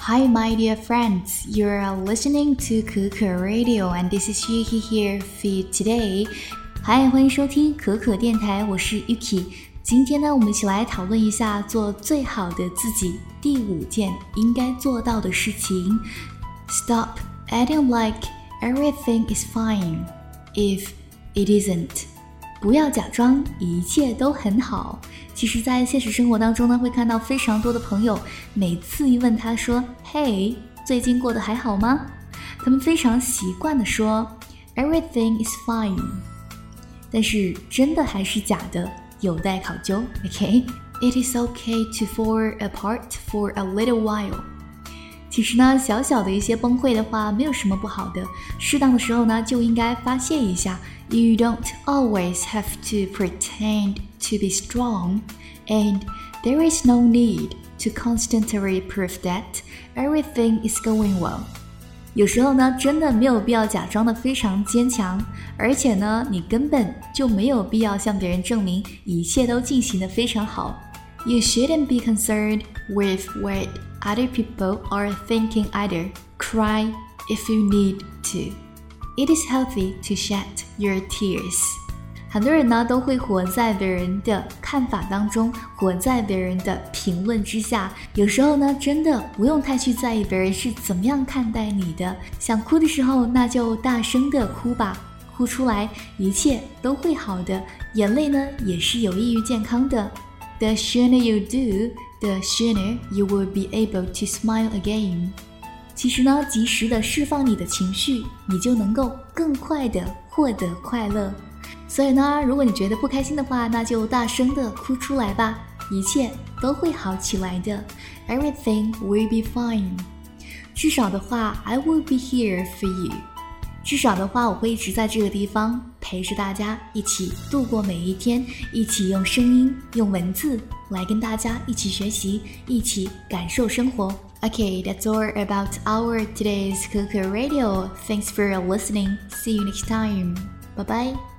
Hi, my dear friends. You're listening to Keke Radio, and this is Yuki here for you today. Hi, 欢迎收听可可电台，我是 Yuki。今天呢，我们一起来讨论一下做最好的自己第5件应该做到的事情。Stop acting like everything is fine if it isn't. 不要假装一切都很好。其实在现实生活当中呢，会看到非常多的朋友，每次一问他说 Hey, 最近过得还好吗？他们非常习惯地说 Everything is fine. 但是真的还是假的，有待考究。 Okay? It is okay to fall apart for a little while. 其实呢，小小的一些崩溃的话没有什么不好的，适当的时候呢就应该发泄一下。You don't always have to pretend to be strong, and there is no need to constantly prove that everything is going well. 有时候呢，真的没有必要假装的非常坚强，而且呢，你根本就没有必要向别人证明一切都进行得非常好。You shouldn't be concerned with what other people are thinking either. Cry if you need to.It is healthy to shed your tears. 很多人呢都会活在别人的看法当中，活在别人的评论之下。有时候呢，真的不用太去在意别人是怎么样看待你的。想哭的时候，那就大声的哭吧，哭出来，一切都会好的。眼泪呢也是有益于健康的。The sooner you do, the sooner you will be able to smile again.其实呢，及时的释放你的情绪，你就能够更快的获得快乐。所以呢，如果你觉得不开心的话，那就大声的哭出来吧，一切都会好起来的。Everything will be fine. 至少的话 I will be here for you. 至少的话，我会一直在这个地方陪着大家一起度过每一天，一起用声音、用文字来跟大家一起学习，一起感受生活。Okay, that's all about our today's Keke Radio. Thanks for listening. See you next time. Bye-bye.